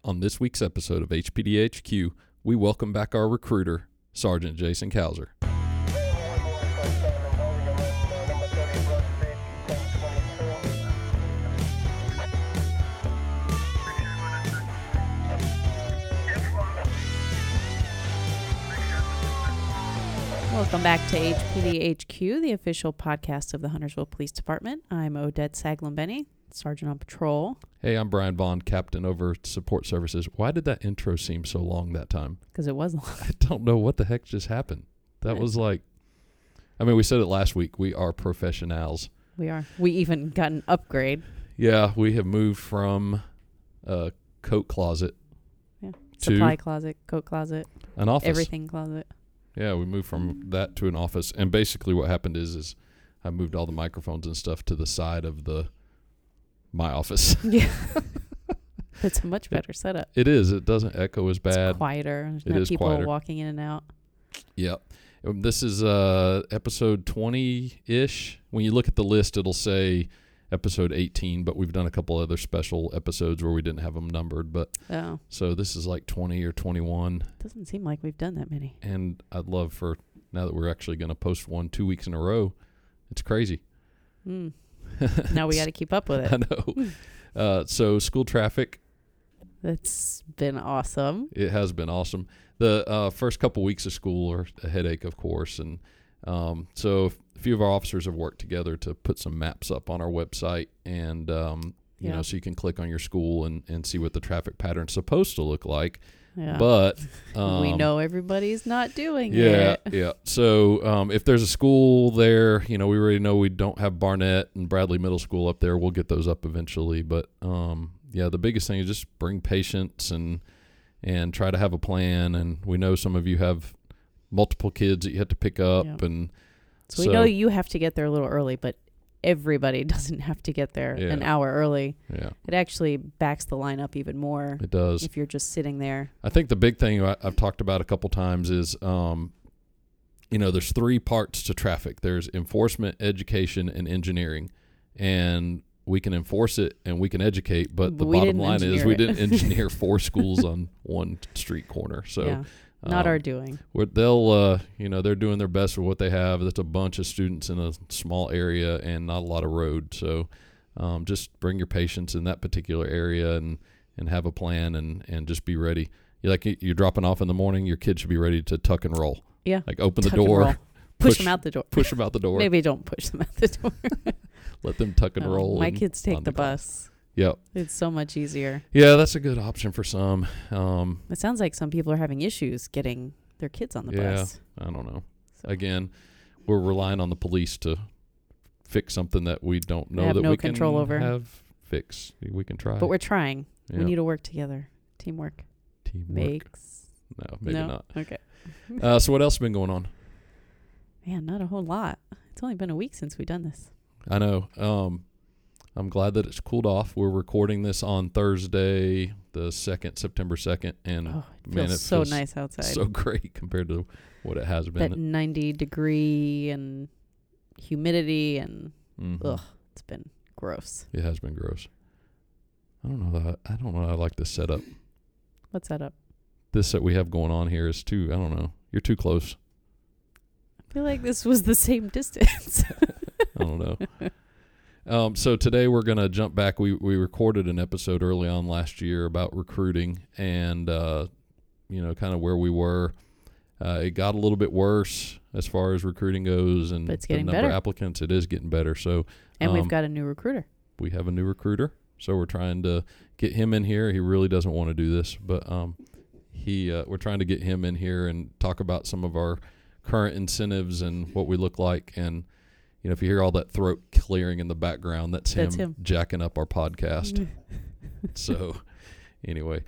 On this week's episode of HPDHQ, we welcome back our recruiter, Sergeant Jason Kauser. Welcome back to HPDHQ, the official podcast of the Huntersville Police Department. I'm Odette Saglin-Benny, Sergeant on Patrol. Hey, I'm Brian Vaughn, Captain over Support Services. Why did that intro seem so long that time? Because it was long. I don't know what the heck just happened. That was like, we said it last week. We are professionals. We are. We even got an upgrade. Yeah, we have moved from a coat closet to supply closet, coat closet, an office. everything closet. Yeah, we moved from that to an office. And basically what happened is I moved all the microphones and stuff to the side of my office. Yeah. It's a much better setup. It is. It doesn't echo as bad. It's quieter. There's It no is people quieter. walking in and out. Yep. This is episode 20-ish. When you look at the list, it'll say episode 18, but we've done a couple other special episodes where we didn't have them numbered. But so this is like 20 or 21. Doesn't seem like we've done that many. And I'd love for, now that we're actually going to post one 2 weeks in a row, it's crazy. Now we got to keep up with it. I know. So school traffic. That's been awesome. It has been awesome. The first couple weeks of school are a headache, of course. And so a few of our officers have worked together to put some maps up on our website. And, you know, so you can click on your school and see what the traffic pattern's supposed to look like. Yeah. But we know everybody's not doing it. it. Yeah. So if there's a school there, you know, we already know we don't have Barnett and Bradley Middle School up there. We'll get those up eventually. But, yeah, the biggest thing is just bring patience and try to have a plan. And we know some of you have multiple kids that you have to pick up. Yeah. And so we know you have to get there a little early, but everybody doesn't have to get there an hour early. Yeah. It actually backs the line up even more. It does. If you're just sitting there. I think the big thing I've talked about a couple times is, you know, there's three parts to traffic. There's enforcement, education, and engineering. And we can enforce it and we can educate, but the bottom line is we didn't engineer 4 schools on one street corner. So not our doing. They'll, you know, they're doing their best with what they have. That's a bunch of students in a small area and not a lot of road. So just bring your patience in that particular area and have a plan and just be ready. You're dropping off in the morning, your kid should be ready to tuck and roll. Yeah. Like open the door. Push them out the door. Push them out the door. Maybe don't push them out the door. Let them tuck and roll. My kids take the bus. Yep. It's so much easier. Yeah, that's a good option for some. It sounds like some people are having issues getting their kids on the bus. Yeah, I don't know. So. Again, we're relying on the police to fix something that we don't know that we can have fixed. We can try. But we're trying. Yeah. We need to work together. Teamwork. Makes. No, maybe not. Okay. So what else has been going on? Man, not a whole lot. It's only been a week since we've done this. I know. I'm glad that it's cooled off. We're recording this on Thursday, the 2nd, September 2nd. And it feels so nice outside. So great compared to what it has been. That 90 degree and humidity and it's been gross. It has been gross. I don't know. I like this setup. What's that up? This that we have going on here is too, I don't know. You're too close. I feel like this was the same distance. I don't know. So today we're going to jump back. We recorded an episode early on last year about recruiting and, you know, kind of where we were. It got a little bit worse as far as recruiting goes and but it's getting the number better. of applicants. It is getting better. So, and we've got a new recruiter. We have a new recruiter. So we're trying to get him in here. He really doesn't want to do this, but we're trying to get him in here and talk about some of our current incentives and what we look like. And, you know, if you hear all that throat clearing in the background, that's him jacking up our podcast. So anyway,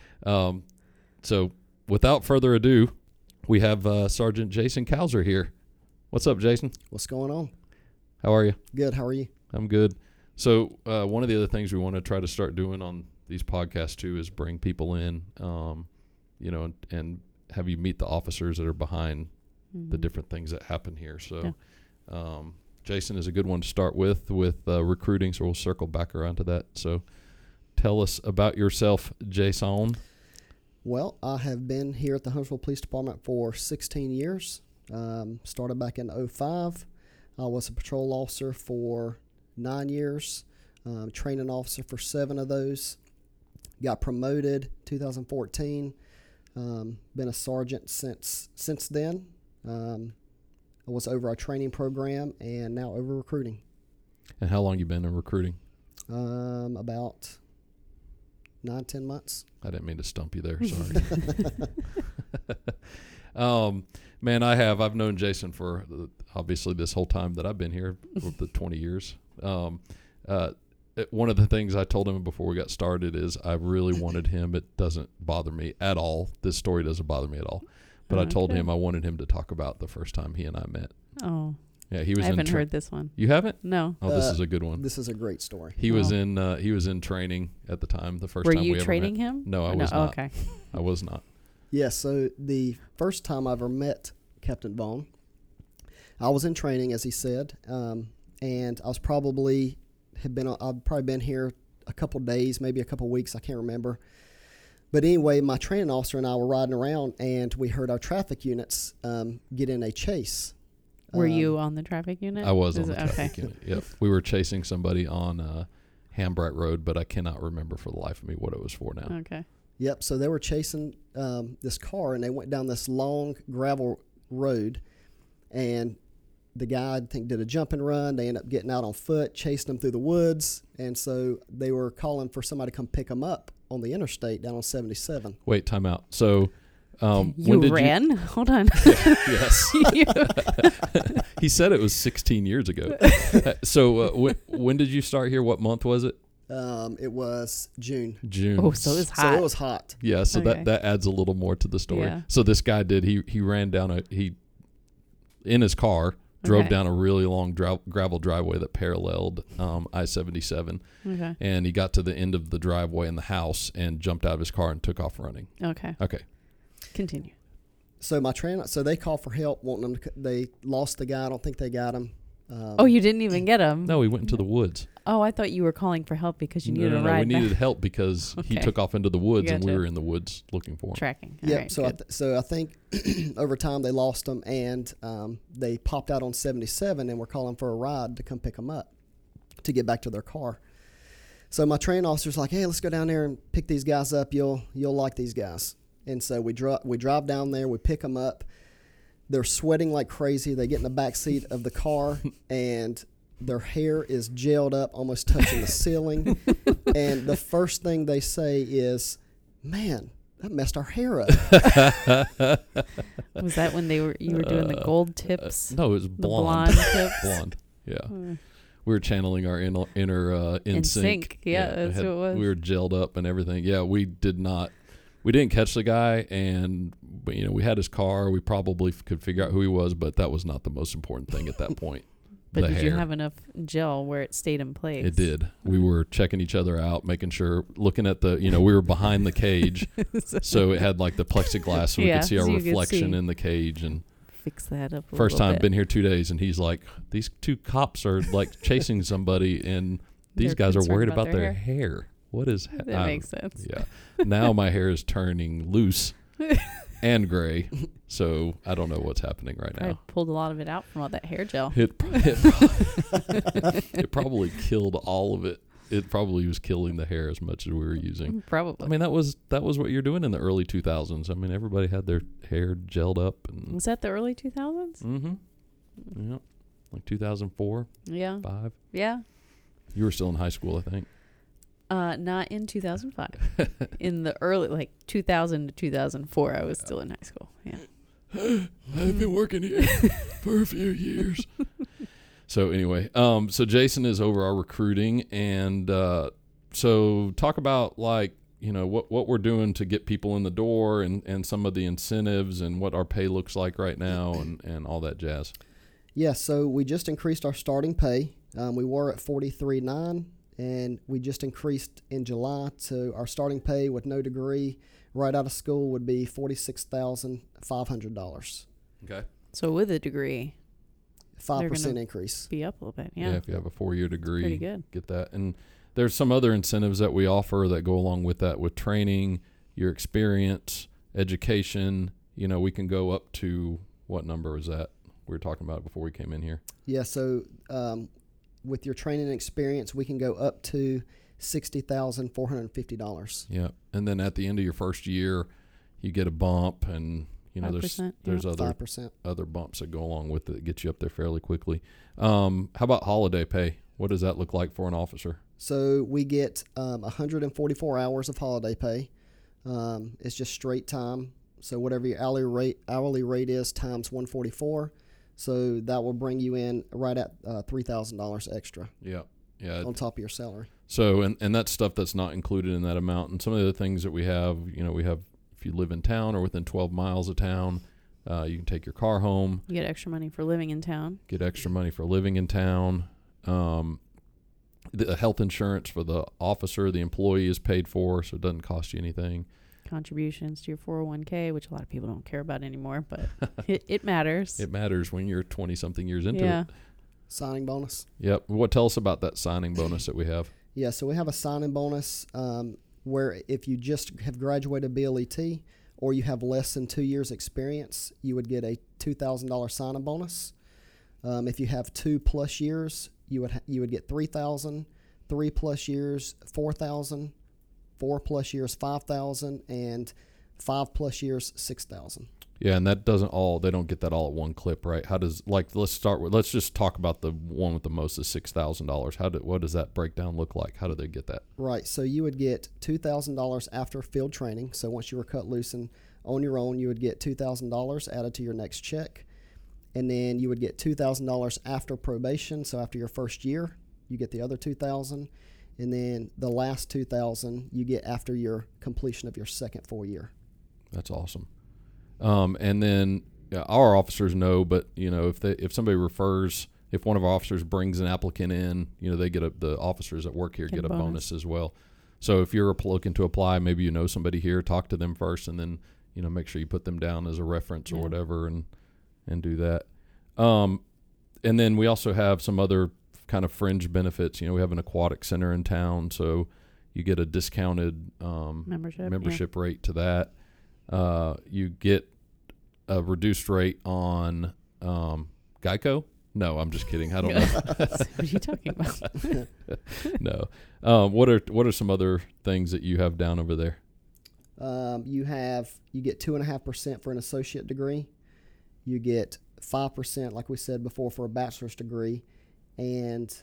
so without further ado, we have Sergeant Jason Kauser here. What's up, Jason? What's going on? How are you? Good. How are you? I'm good. So one of the other things we want to try to start doing on these podcasts too is bring people in, you know, and have you meet the officers that are behind the different things that happen here. So Jason is a good one to start with recruiting, so we'll circle back around to that. So tell us about yourself, Jason. Well, I have been here at the Huntersville Police Department for 16 years. Started back in 2005. I was a patrol officer for 9 years, training officer for 7 of those. Got promoted 2014. Been a sergeant since then. I was over our training program and now over recruiting. And how long you been in recruiting? About 9-10 months. I didn't mean to stump you there. Sorry. Man, I've known Jason for obviously this whole time that I've been here, for the 20 years. One of the things I told him before we got started is I really wanted him. It doesn't bother me at all. This story doesn't bother me at all. But I told him I wanted him to talk about the first time he and I met. Oh. Yeah, he was. I haven't heard this one. You haven't? No. Oh, this is a good one. This is a great story. He was in training at the time. The first Were time we you ever training met. him? No, I Or was not. Okay. I was not. Yeah, so the first time I ever met Captain Vaughn, I was in training, as he said, and I was I've probably been here a couple days, maybe a couple weeks, I can't remember. But anyway, my training officer and I were riding around, and we heard our traffic units get in a chase. Were you on the traffic unit? I was on the traffic unit. Yep. We were chasing somebody on Hambright Road, but I cannot remember for the life of me what it was for now. Okay. Yep, so they were chasing this car, and they went down this long gravel road, and the guy, I think, did a jump and run. They ended up getting out on foot, chasing them through the woods, and so they were calling for somebody to come pick them up on the interstate down on 77. Wait, time out. So You ran? Hold on. Yes. He said it was 16 years ago. So when did you start here? What month was it? It was June. June. Oh, so it was hot. So it was hot. Yeah, so Okay. that adds a little more to the story. Yeah. So this guy he ran down in his car, drove Okay. down a really long gravel driveway that paralleled I-77, Okay. and he got to the end of the driveway in the house and jumped out of his car and took off running. Okay. Okay. Continue. So so they called for help, wanting them they lost the guy. I don't think they got him. Oh, you didn't even get him? No, he went into the woods. Oh, I thought you were calling for help because you needed no, a ride we back. needed help because he Okay. took off into the woods and we Gotcha. were in the woods looking for him. Tracking. All Yeah, right, so good. I think over time they lost them, and they popped out on 77 and were calling for a ride to come pick them up to get back to their car. So my training officer's like, "Hey, let's go down there and pick these guys up. You'll like these guys." And so we drive down there, we pick them up. They're sweating like crazy. They get in the back seat of the car, and their hair is gelled up, almost touching the ceiling. And the first thing they say is, "Man, that messed our hair up." Was that when you were doing the gold tips? No, it was The blonde. blonde tips? Blonde. Yeah. Hmm. We were channeling our inner In sync. Yeah, that's what it was. We were gelled up and everything. Yeah, we didn't catch the guy, and we had his car. We probably could figure out who he was, but that was not the most important thing at that point. But The did you hair. have enough gel where it stayed in place? It did. We were checking each other out, making sure, looking at we were behind the cage, so it had like the plexiglass, so we Yeah, could see our so you could reflection see. in the cage. And Fix that up a first little time, bit. been here 2 days, and he's like, "These 2 cops are like chasing somebody, and these They're guys are concerned worried about about their their hair. What is That makes sense. Yeah. Now my hair is turning loose and gray, so I don't know what's happening right I now. pulled a lot of it out from all that hair gel. It probably killed all of it. It probably was killing the hair as much as we were using. Probably. I mean, that was what you're doing in the early 2000s. I mean, everybody had their hair gelled up. And Was that the early 2000s? Yeah. Like 2004, Yeah. 5. Yeah. You were still in high school, I think. Not in 2005. In the early, 2000 to 2004, I was still in high school. Yeah. I've been working here for a few years. So anyway, so Jason is over our recruiting, and so talk about what we're doing to get people in the door, and some of the incentives, and what our pay looks like right now, and all that jazz. Yeah, so we just increased our starting pay. We were at $43,900, and we just increased in July to our starting pay with no degree right out of school would be $46,500. Okay. So with a degree, 5% increase. be up a little bit. Yeah, Yeah. if you have a 4-year degree, Pretty good. get that. And there's some other incentives that we offer that go along with that, with training your experience, education, we can go up to, what number was that? We were talking about it before we came in here. Yeah, so with your training experience, we can go up to $60,450. Yeah, and then at the end of your first year, you get a bump, and there's 5%. other bumps that go along with it that get you up there fairly quickly. How about holiday pay? What does that look like for an officer? So we get 144 hours of holiday pay. It's just straight time. So whatever your hourly rate is times 144. So that will bring you in right at $3,000 extra. Yeah. On top of your salary. So and that's stuff that's not included in that amount. And some of the things that we have, if you live in town or within 12 miles of town, you can take your car home. You get extra money for living in town. Get extra money for living in town. The health insurance for the officer, the employee is paid for, so it doesn't cost you anything. Contributions to your 401k, which a lot of people don't care about anymore, but it matters. It matters when you're 20-something years into it. Signing bonus. Yep. Tell us about that signing bonus that we have. Yeah, so we have a signing bonus where if you just have graduated BLET or you have less than 2 years experience, you would get a $2,000 signing bonus. If you have 2+ years, you would get $3,000, 3+ years, $4,000, 4+ years, $5,000, and 5+ years, $6,000. Yeah, and that they don't get that all at one clip, right? Let's just talk about the one with the most is $6,000. What does that breakdown look like? How do they get that? Right, so you would get $2,000 after field training. So once you were cut loose and on your own, you would get $2,000 added to your next check. And then you would get $2,000 after probation. So after your first year, you get the other $2,000. And then the last $2,000 you get after your completion of your second full year. That's awesome. And then our officers know, but if somebody refers, if one of our officers brings an applicant in, they get the officers that work here get a bonus as well. So if you're looking to apply, maybe somebody here, talk to them first, and then make sure you put them down as a reference or whatever, and do that. And then we also have some other kind of fringe benefits. We have an aquatic center in town, so you get a discounted membership rate to that. You get a reduced rate on Geico. No, I'm just kidding. I don't know. What are you talking about? No. What are some other things that you have down over there? You get 2.5% for an associate degree. You get 5%, like we said before, for a bachelor's degree, and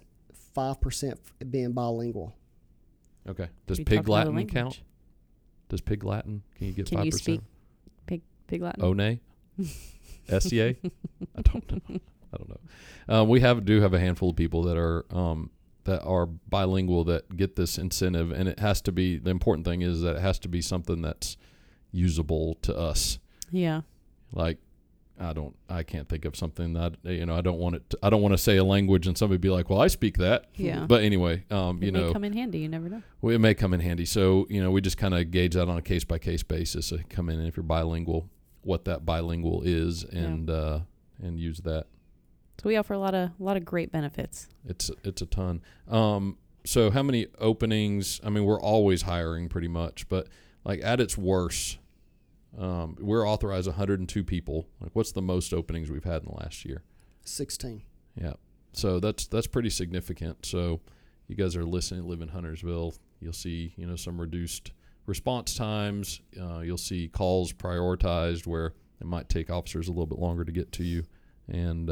5% being bilingual. Okay. Does Pig Latin count? Does Pig Latin? Can you get 5%? Can you speak Pig Latin? One? SCA? I don't know. We do have a handful of people that are bilingual that get this incentive, and it has to be, the important thing is that it has to be something that's usable to us. Yeah. Like, I can't think of something that, I don't want to say a language and somebody be like, well, I speak that. Yeah. But anyway, it may come in handy. You never know. Well, it may come in handy. So, we just kind of gauge that on a case by case basis. So come in, and if you're bilingual, what that bilingual is, and use that. So we offer a lot of great benefits. It's a ton. So how many openings? I mean, we're always hiring pretty much, but like at its worst, we're authorized 102 people. Like, what's the most openings we've had in the last year? 16. Yeah. So that's pretty significant. So you guys are listening, live in Huntersville. You'll see, some reduced response times. You'll see calls prioritized where it might take officers a little bit longer to get to you, and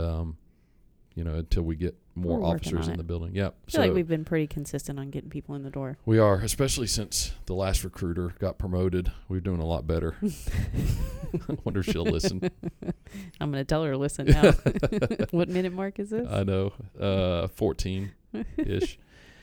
until we get more officers in the building. Yeah. I feel like we've been pretty consistent on getting people in the door. We are, especially since the last recruiter got promoted. We're doing a lot better. I wonder if she'll listen. I'm going to tell her to listen now. What minute mark is this? I know. 14-ish.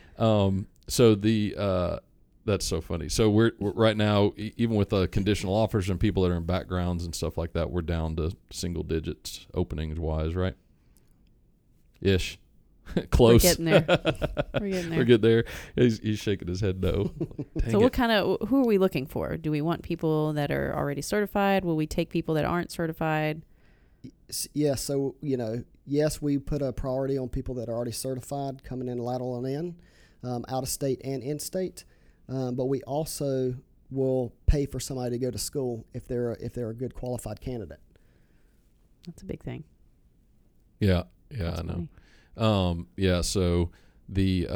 So that's so funny. So we're right now, even with conditional offers and people that are in backgrounds and stuff like that, we're down to single digits openings wise, right? Ish. Close. We're getting there. We're getting there. He's shaking his head no. So who are we looking for? Do we want people that are already certified? Will we take people that aren't certified? Yeah, so, yes, we put a priority on people that are already certified coming in lateral and in, out of state and in state. But we will pay for somebody to go to school if they're a good qualified candidate. That's a big thing. Yeah, That's I know. funny. So the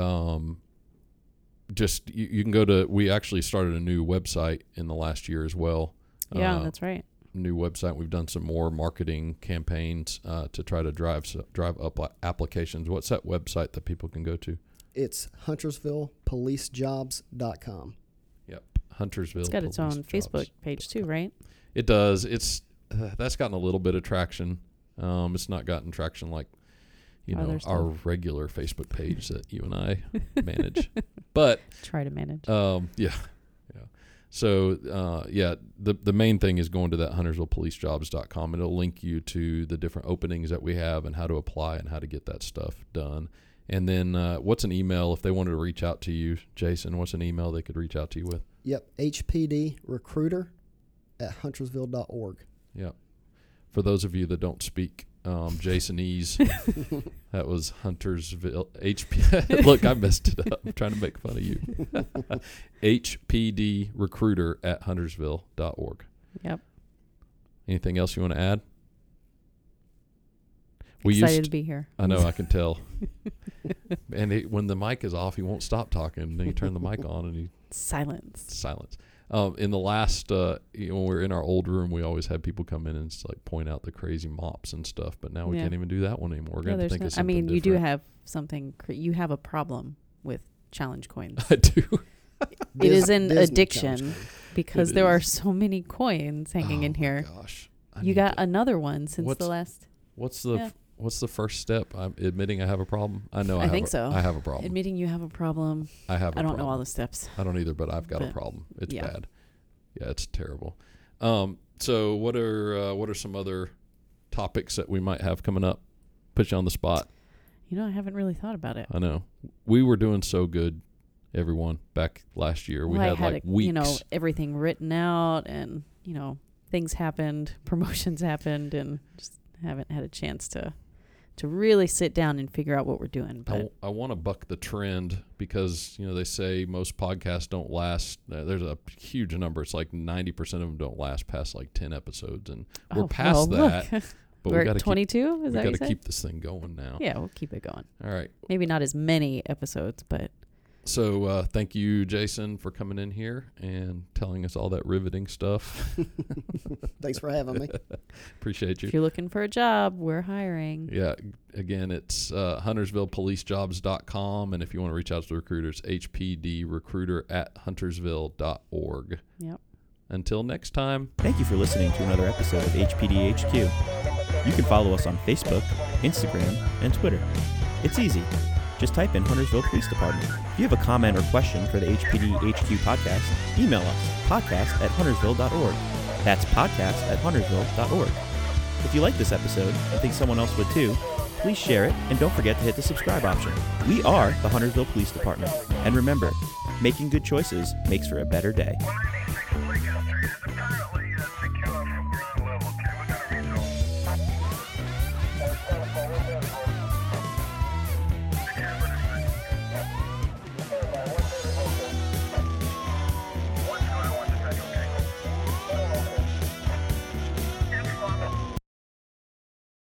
just you can go to. We actually started a new website in the last year as well. Yeah, that's right. New website. We've done some more marketing campaigns to try to drive up applications. What's that website that people can go to? It's HuntersvillePoliceJobs.com. Yep, Huntersville. It's got its own Facebook page too, right? It does. It's that's gotten a little bit of traction. It's not gotten traction like our regular Facebook page that you and I manage, but try to manage. Yeah. So the main thing is going to that HuntersvillePoliceJobs.com. It'll link you to the different openings that we have and how to apply and how to get that stuff done. And then what's an email if they wanted to reach out to you, Jason? What's an email they could reach out to you with? Yep, hpdrecruiter@huntersville.org. Yep. For those of you that don't speak Jasonese, that was Huntersville HP. Look, I messed it up. I'm trying to make fun of you. hpdrecruiter@huntersville.org. Yep. Anything else you want to add? Excited to be here. I know, I can tell. And when the mic is off, he won't stop talking. Then you turn the mic on and he silence. In the last, when we were in our old room, we always had people come in and just like point out the crazy mops and stuff. But now we can't even do that one anymore. We're going to think of something different. you do have something. You have a problem with challenge coins. I do. It is an addiction because there are so many coins hanging in here. Oh, gosh. You got another one since the last. What's the first step? I'm admitting I have a problem. I know. I think so. I have a problem. Admitting you have a problem. I don't know all the steps. I don't either, but I've got a problem. It's bad. Yeah, it's terrible. So what are some other topics that we might have coming up? Put you on the spot. I haven't really thought about it. I know. We were doing so good, everyone, back last year. We had like weeks. Everything written out and, things happened, promotions happened, and just haven't had a chance to really sit down and figure out what we're doing. But I want to buck the trend because, they say most podcasts don't last. There's a huge number. It's like 90% of them don't last past like 10 episodes. And we're past that. But we're at 22? We got to keep this thing going now. Yeah, we'll keep it going. All right. Maybe not as many episodes, but... So thank you, Jason, for coming in here and telling us all that riveting stuff. Thanks for having me. Appreciate you. If you're looking for a job, we're hiring. Yeah. Again, it's HuntersvillePoliceJobs.com. And if you want to reach out to the recruiters, hpdrecruiter@huntersville.org. Yep. Until next time. Thank you for listening to another episode of HPD HQ. You can follow us on Facebook, Instagram, and Twitter. It's easy. Just type in Huntersville Police Department. If you have a comment or question for the HPD HQ podcast, email us, podcast@huntersville.org. That's podcast@huntersville.org. If you like this episode and think someone else would too, please share it and don't forget to hit the subscribe option. We are the Huntersville Police Department. And remember, making good choices makes for a better day.